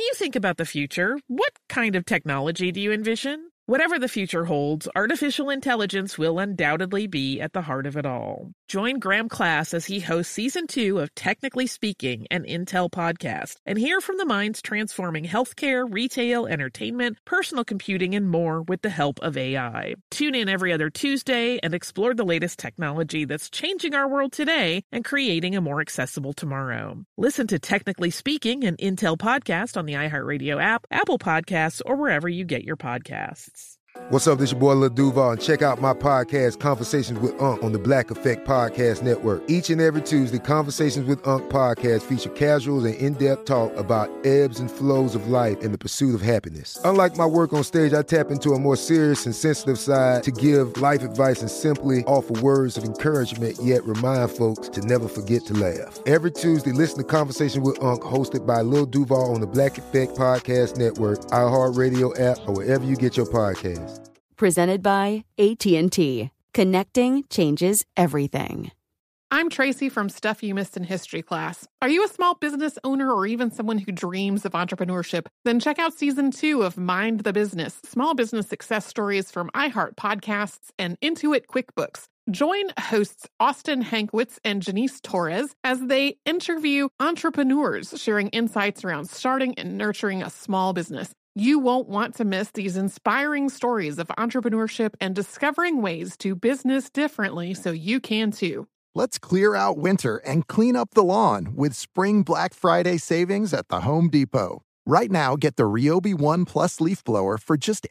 you think about the future, what kind of technology do you envision? Whatever the future holds, artificial intelligence will undoubtedly be at the heart of it all. Join Graham Class as he hosts Season 2 of Technically Speaking, an Intel podcast, and hear from the minds transforming healthcare, retail, entertainment, personal computing, and more with the help of AI. Tune in every other Tuesday and explore the latest technology that's changing our world today and creating a more accessible tomorrow. Listen to Technically Speaking, an Intel podcast on the iHeartRadio app, Apple Podcasts, or wherever you get your podcasts. What's up, this your boy Lil Duval, and check out my podcast, Conversations with Unc, on the Black Effect Podcast Network. Each and every Tuesday, Conversations with Unc podcast feature casual and in-depth talk about ebbs and flows of life and the pursuit of happiness. Unlike my work on stage, I tap into a more serious and sensitive side to give life advice and simply offer words of encouragement, yet remind folks to never forget to laugh. Every Tuesday, listen to Conversations with Unc, hosted by Lil Duval on the Black Effect Podcast Network, iHeartRadio app, or wherever you get your podcasts. Presented by AT&T. Connecting changes everything. I'm Tracy from Stuff You Missed in History class. Are you a small business owner or even someone who dreams of entrepreneurship? Then check out Season 2 of Mind the Business, small business success stories from iHeart Podcasts and Intuit QuickBooks. Join hosts Austin Hankwitz and Janice Torres as they interview entrepreneurs sharing insights around starting and nurturing a small business. You won't want to miss these inspiring stories of entrepreneurship and discovering ways to business differently so you can too. Let's clear out winter and clean up the lawn with Spring Black Friday savings at the Home Depot. Right now, get the Ryobi One Plus leaf blower for just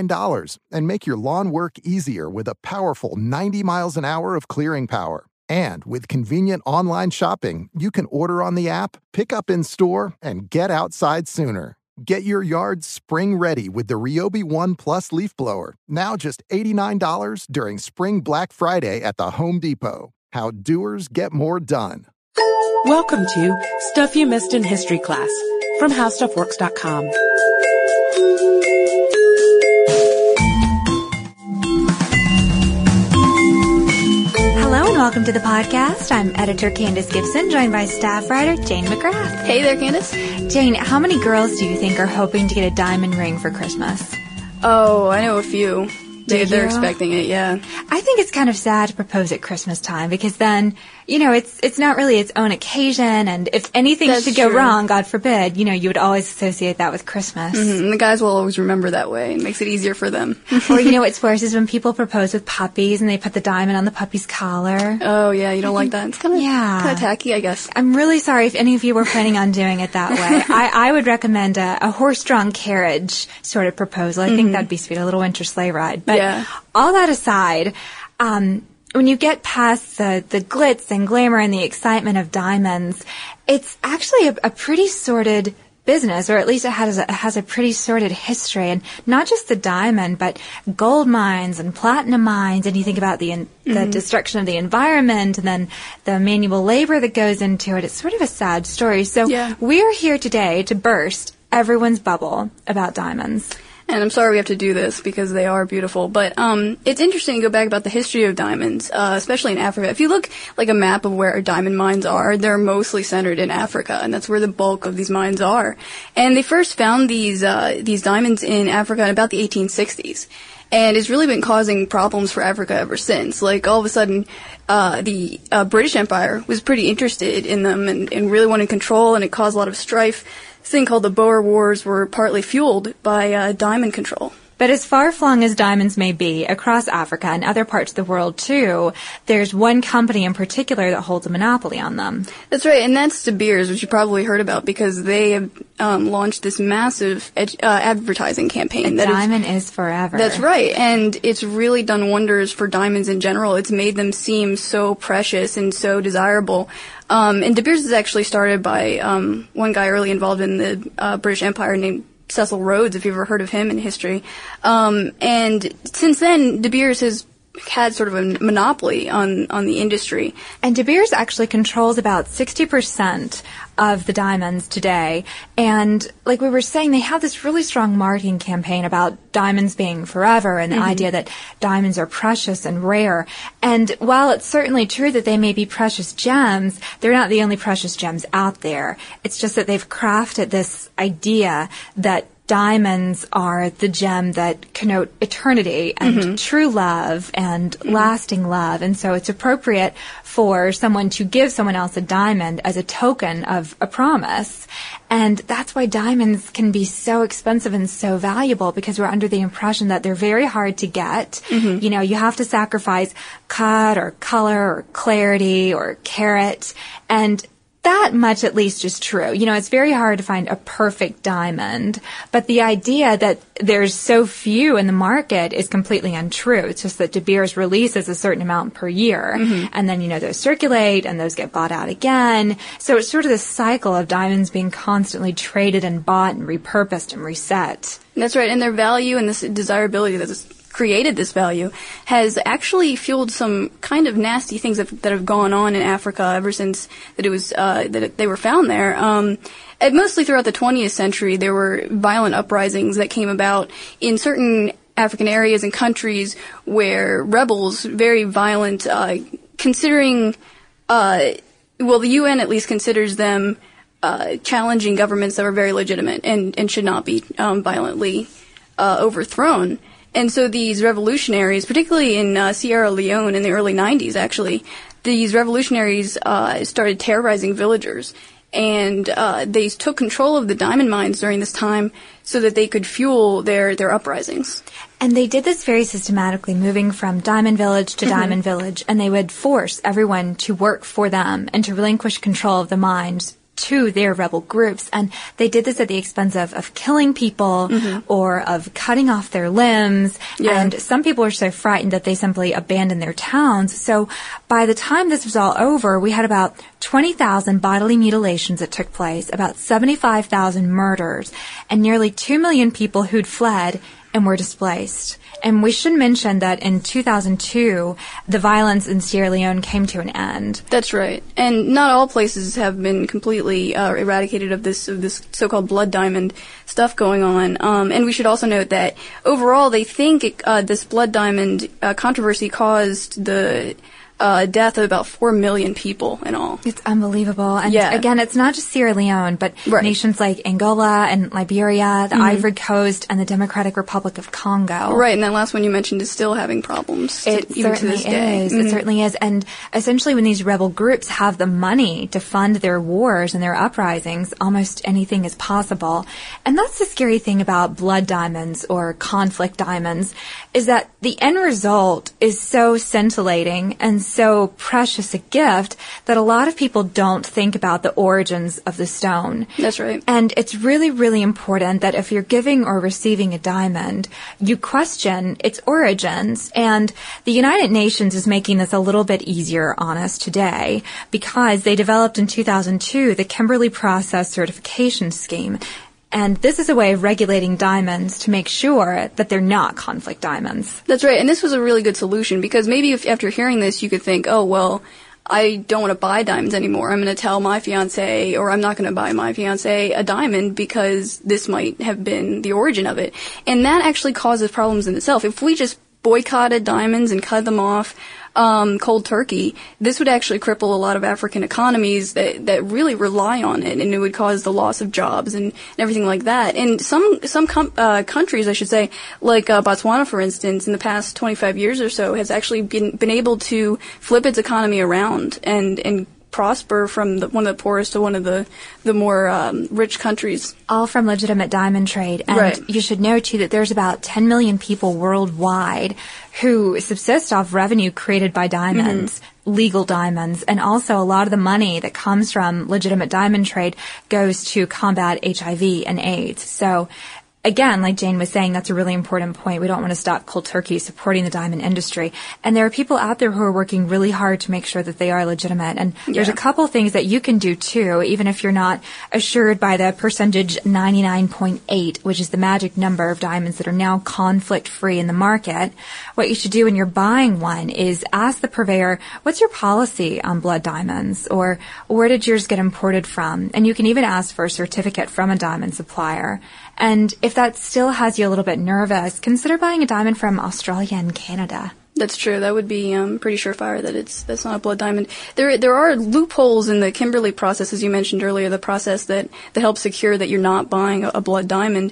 $89 and make your lawn work easier with a powerful 90 miles an hour of clearing power. And with convenient online shopping, you can order on the app, pick up in store, and get outside sooner. Get your yard spring ready with the Ryobi One Plus leaf blower, now just $89 during Spring Black Friday at the Home Depot. How doers get more done. Welcome to Stuff You Missed in History class from HowStuffWorks.com. Hello and welcome to the podcast. I'm editor Candace Gibson, joined by staff writer Jane McGrath. Hey there, Candace. Jane, how many girls do you think are hoping to get a diamond ring for Christmas? Oh, I know a few. They're expecting it, yeah. I think it's kind of sad to propose at Christmas time because then, you know, it's not really its own occasion, and if anything should go wrong, God forbid, you know, you would always associate that with Christmas. Mm-hmm. And the guys will always remember that way. It makes it easier for them. Or, you know, what's worse is when people propose with puppies and they put the diamond on the puppy's collar. Oh, yeah, you don't like that? It's kind of tacky, I guess. I'm really sorry if any of you were planning on doing it that way. I would recommend a horse-drawn carriage sort of proposal. I think that'd be sweet, a little winter sleigh ride. But all that aside, when you get past the glitz and glamour and the excitement of diamonds, it's actually a pretty sordid business, or at least it has a pretty sordid history. And not just the diamond, but gold mines and platinum mines. And you think about the destruction of the environment and then the manual labor that goes into it. It's sort of a sad story. So we're here today to burst everyone's bubble about diamonds. And I'm sorry we have to do this because they are beautiful. But it's interesting to go back about the history of diamonds, especially in Africa. If you look like a map of where diamond mines are, they're mostly centered in Africa, and that's where the bulk of these mines are. And they first found these diamonds in Africa in about the 1860s. And it's really been causing problems for Africa ever since. Like, all of a sudden, the British Empire was pretty interested in them and really wanted control, and it caused a lot of strife. This thing called the Boer Wars were partly fueled by diamond control. But as far-flung as diamonds may be, across Africa and other parts of the world, too, there's one company in particular that holds a monopoly on them. That's right, and that's De Beers, which you probably heard about, because they have launched this massive advertising campaign. A diamond is forever. That's right, and it's really done wonders for diamonds in general. It's made them seem so precious and so desirable. And De Beers is actually started by one guy early involved in the British Empire named Cecil Rhodes, if you've ever heard of him in history. And since then, De Beers has had sort of a monopoly on the industry. And De Beers actually controls about 60% of the diamonds today. And like we were saying, they have this really strong marketing campaign about diamonds being forever and the idea that diamonds are precious and rare. And while it's certainly true that they may be precious gems, they're not the only precious gems out there. It's just that they've crafted this idea that diamonds are the gem that connote eternity and true love and lasting love. And so it's appropriate for someone to give someone else a diamond as a token of a promise. And that's why diamonds can be so expensive and so valuable, because we're under the impression that they're very hard to get. You know, you have to sacrifice cut or color or clarity or carat, and that much at least is true. You know, it's very hard to find a perfect diamond, but the idea that there's so few in the market is completely untrue. It's just that De Beers releases a certain amount per year, and then, you know, those circulate and those get bought out again. So it's sort of this cycle of diamonds being constantly traded and bought and repurposed and reset. That's right, and their value and this desirability that's created this value has actually fueled some kind of nasty things that have gone on in Africa ever since that it was they were found there. And mostly throughout the 20th century, there were violent uprisings that came about in certain African areas and countries where rebels, very violent, considering, the UN at least considers them challenging governments that were very legitimate and should not be violently overthrown. And so these revolutionaries, particularly in Sierra Leone in the early 90s, actually, these revolutionaries started terrorizing villagers. And they took control of the diamond mines during this time so that they could fuel their uprisings. And they did this very systematically, moving from diamond village to diamond village. And they would force everyone to work for them and to relinquish control of the mines to their rebel groups. And they did this at the expense of killing people or of cutting off their limbs. And some people were so frightened that they simply abandoned their towns. So by the time this was all over, we had about 20,000 bodily mutilations that took place, about 75,000 murders, and nearly 2 million people who'd fled and were displaced. And we should mention that in 2002, the violence in Sierra Leone came to an end. That's right. And not all places have been completely eradicated of this so-called blood diamond stuff going on. And we should also note that overall they think this blood diamond controversy caused the death of about 4 million people in all. It's unbelievable. And again, it's not just Sierra Leone, but nations like Angola and Liberia, the Ivory Coast, and the Democratic Republic of Congo. Right, and that last one you mentioned is still having problems even to this day. It certainly is. And essentially when these rebel groups have the money to fund their wars and their uprisings, almost anything is possible. And that's the scary thing about blood diamonds or conflict diamonds, is that the end result is so scintillating and so precious a gift that a lot of people don't think about the origins of the stone. That's right. And it's really, really important that if you're giving or receiving a diamond, you question its origins. And the United Nations is making this a little bit easier on us today because they developed in 2002 the Kimberley Process Certification Scheme. And this is a way of regulating diamonds to make sure that they're not conflict diamonds. That's right. And this was a really good solution because maybe if after hearing this you could think, oh, well, I don't want to buy diamonds anymore. I'm going to tell my fiancé, or I'm not going to buy my fiancé a diamond because this might have been the origin of it. And that actually causes problems in itself. If we just boycotted diamonds and cut them off cold turkey, this would actually cripple a lot of African economies that really rely on it, and it would cause the loss of jobs and everything like that. And some countries, I should say, like Botswana, for instance, in the past 25 years or so, has actually been able to flip its economy around and prosper from one of the poorest to one of the more rich countries. All from legitimate diamond trade. And you should know, too, that there's about 10 million people worldwide who subsist off revenue created by diamonds, legal diamonds, and also a lot of the money that comes from legitimate diamond trade goes to combat HIV and AIDS. So again, like Jane was saying, that's a really important point. We don't want to stop cold turkey supporting the diamond industry. And there are people out there who are working really hard to make sure that they are legitimate. And there's a couple things that you can do too, even if you're not assured by the percentage 99.8, which is the magic number of diamonds that are now conflict-free in the market. What you should do when you're buying one is ask the purveyor, what's your policy on blood diamonds? Or where did yours get imported from? And you can even ask for a certificate from a diamond supplier. And if that still has you a little bit nervous, consider buying a diamond from Australia and Canada. That's true. That would be pretty surefire that that's not a blood diamond. There are loopholes in the Kimberley process, as you mentioned earlier, the process that helps secure that you're not buying a blood diamond.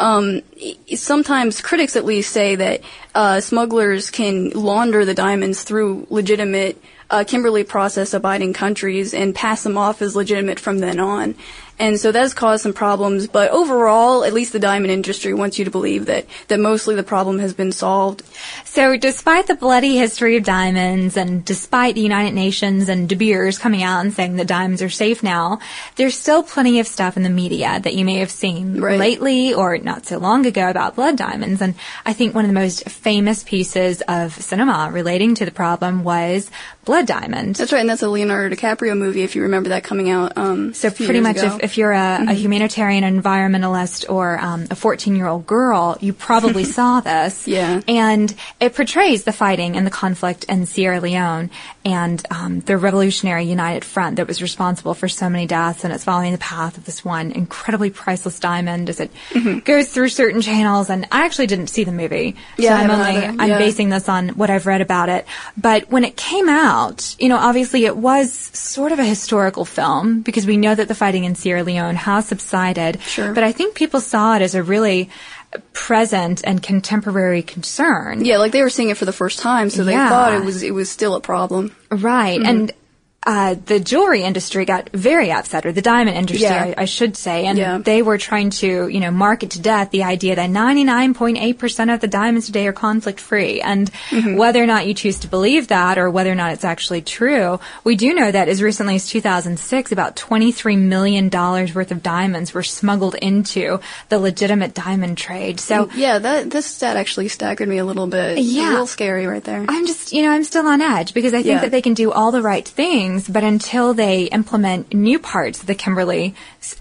Sometimes critics at least say that smugglers can launder the diamonds through legitimate Kimberley process abiding countries and pass them off as legitimate from then on. And so that's caused some problems, but overall, at least the diamond industry wants you to believe that mostly the problem has been solved. So despite the bloody history of diamonds and despite the United Nations and De Beers coming out and saying that diamonds are safe now, there's still plenty of stuff in the media that you may have seen lately or not so long ago about blood diamonds. And I think one of the most famous pieces of cinema relating to the problem was Blood Diamond. That's right, and that's a Leonardo DiCaprio movie, if you remember that coming out so pretty much if you're a humanitarian environmentalist or a 14-year-old girl, you probably saw this. Yeah. And it portrays the fighting and the conflict in Sierra Leone and the Revolutionary United Front that was responsible for so many deaths, and it's following the path of this one incredibly priceless diamond as it goes through certain channels. And I actually didn't see the movie, so I'm basing this on what I've read about it. But when it came out, obviously it was sort of a historical film because we know that the fighting in Sierra Leone has subsided. Sure. But I think people saw it as a really present and contemporary concern. Yeah, like they were seeing it for the first time, so they thought it was still a problem. Right. And the jewelry industry got very upset, or the diamond industry, I should say, and they were trying to, market to death the idea that 99.8% of the diamonds today are conflict-free. And whether or not you choose to believe that, or whether or not it's actually true, we do know that as recently as 2006, about $23 million worth of diamonds were smuggled into the legitimate diamond trade. So this stat actually staggered me a little bit. It's a little scary right there. I'm just, I'm still on edge because I think that they can do all the right things, but until they implement new parts of the Kimberley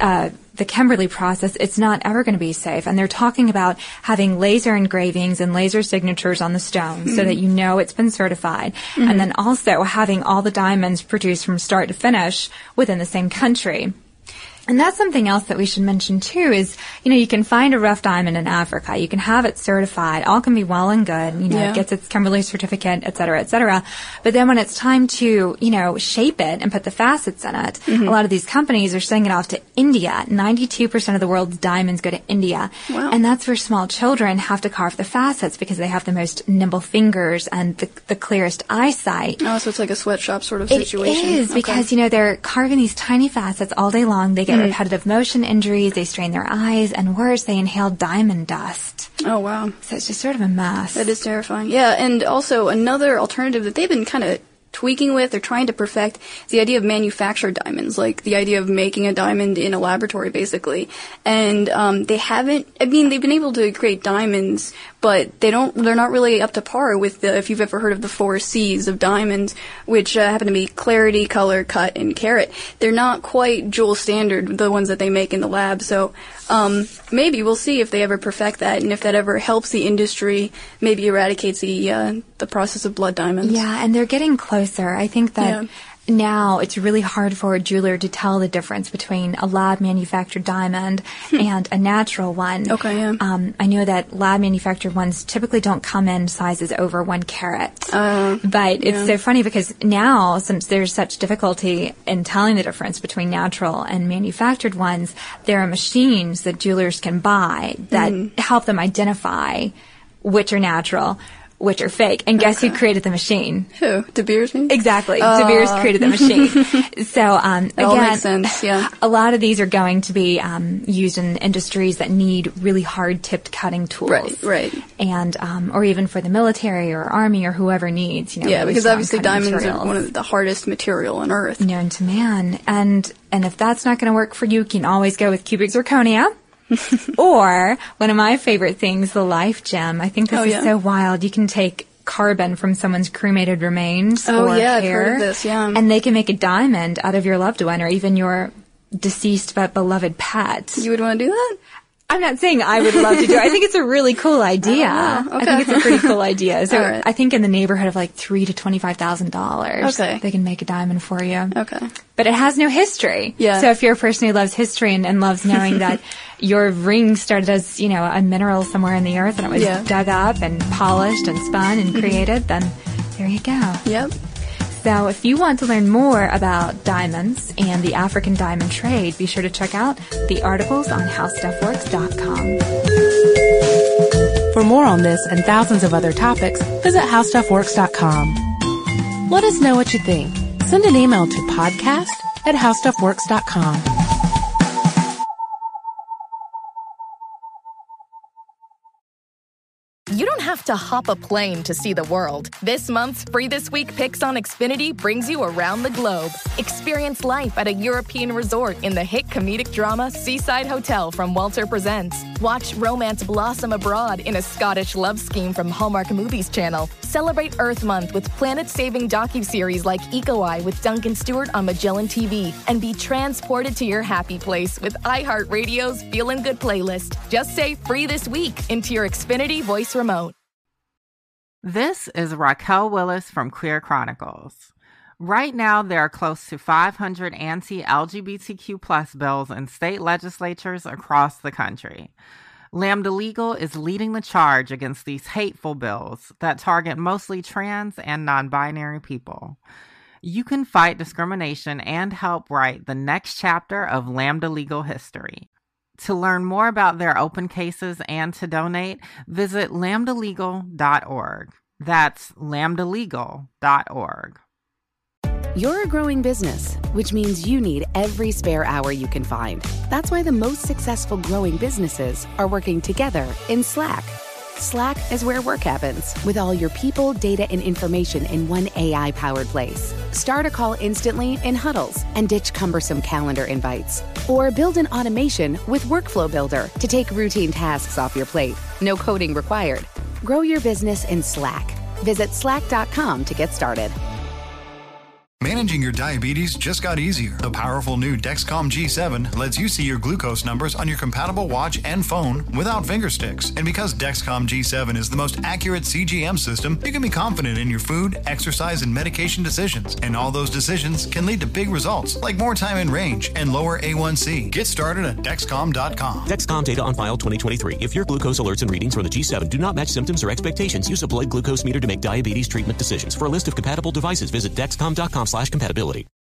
process, it's not ever going to be safe. And they're talking about having laser engravings and laser signatures on the stone so that it's been certified. And then also having all the diamonds produced from start to finish within the same country. And that's something else that we should mention too is, you can find a rough diamond in Africa. You can have it certified. All can be well and good. It gets its Kimberley certificate, et cetera, et cetera. But then when it's time to, shape it and put the facets in it, a lot of these companies are sending it off to India. 92% of the world's diamonds go to India. Wow. And that's where small children have to carve the facets because they have the most nimble fingers and the clearest eyesight. Oh, so it's like a sweatshop sort of situation. It is because, they're carving these tiny facets all day long. They get repetitive motion injuries, they strain their eyes, and worse, they inhale diamond dust. Oh, wow. So it's just sort of a mess. That is terrifying. Yeah, and also another alternative that they've been kind of tweaking with or trying to perfect the idea of manufactured diamonds, like the idea of making a diamond in a laboratory, basically. And they've been able to create diamonds, but they're not really up to par with if you've ever heard of the 4 C's of diamonds, which happen to be clarity, color, cut, and carat. They're not quite jewel standard, the ones that they make in the lab. So maybe we'll see if they ever perfect that, and if that ever helps the industry, maybe eradicates the process of blood diamonds. Yeah, and they're getting closer. I think that now it's really hard for a jeweler to tell the difference between a lab-manufactured diamond and a natural one. Okay, yeah. I know that lab-manufactured ones typically don't come in sizes over 1 carat. But it's so funny because now, since there's such difficulty in telling the difference between natural and manufactured ones, there are machines that jewelers can buy that help them identify which are natural, which are fake. And guess who created the machine? Who? De Beers? Exactly. De Beers created the machine. So, it all makes sense, yeah. A lot of these are going to be used in industries that need really hard-tipped cutting tools. Right. And, or even for the military or army or whoever needs, Yeah, really because obviously diamonds materials. are one of the hardest material on Earth. Known to man. And if that's not going to work for you, you can always go with cubic zirconia. Or one of my favorite things, the Life Gem. I think this is so wild. You can take carbon from someone's cremated remains or hair, I've heard of this, and they can make a diamond out of your loved one or even your deceased but beloved pet. You would want to do that? I'm not saying I would love to do it. I think it's a really cool idea. Okay. I think it's a pretty cool idea. So right. I think in the neighborhood of like $3,000 to $25,000, they can make a diamond for you. Okay. But it has no history. Yeah. So if you're a person who loves history and loves knowing that your ring started as, you know, a mineral somewhere in the earth and it was dug up and polished and spun and created, then there you go. Yep. So if you want to learn more about diamonds and the African diamond trade, be sure to check out the articles on HowStuffWorks.com. For more on this and thousands of other topics, visit HowStuffWorks.com. Let us know what you think. Send an email to podcast@HowStuffWorks.com. You don't have to hop a plane to see the world. This month's Free This Week Picks on Xfinity brings you around the globe. Experience life at a European resort in the hit comedic drama Seaside Hotel from Walter Presents. Watch romance blossom abroad in a Scottish love scheme from Hallmark Movies Channel. Celebrate Earth Month with planet-saving docuseries like Eco Eye with Duncan Stewart on Magellan TV. And be transported to your happy place with iHeartRadio's Feelin' Good playlist. Just say Free This Week into your Xfinity voice remote. This is Raquel Willis from Queer Chronicles. Right now, there are close to 500 anti-LGBTQ+ bills in state legislatures across the country. Lambda Legal is leading the charge against these hateful bills that target mostly trans and non-binary people. You can fight discrimination and help write the next chapter of Lambda Legal history. To learn more about their open cases and to donate, visit lambdalegal.org. That's lambdalegal.org. You're a growing business, which means you need every spare hour you can find. That's why the most successful growing businesses are working together in Slack. Slack is where work happens, with all your people, data, and information in one AI-powered place. Start a call instantly in huddles and ditch cumbersome calendar invites. Or build an automation with Workflow Builder to take routine tasks off your plate. No coding required. Grow your business in Slack. Visit slack.com to get started. Managing your diabetes just got easier. The powerful new Dexcom G7 lets you see your glucose numbers on your compatible watch and phone without finger sticks. And because Dexcom G7 is the most accurate CGM system, you can be confident in your food, exercise, and medication decisions. And all those decisions can lead to big results, like more time in range and lower A1C. Get started at Dexcom.com. Dexcom data on file 2023. If your glucose alerts and readings from the G7 do not match symptoms or expectations, use a blood glucose meter to make diabetes treatment decisions. For a list of compatible devices, visit Dexcom.com/compatibility.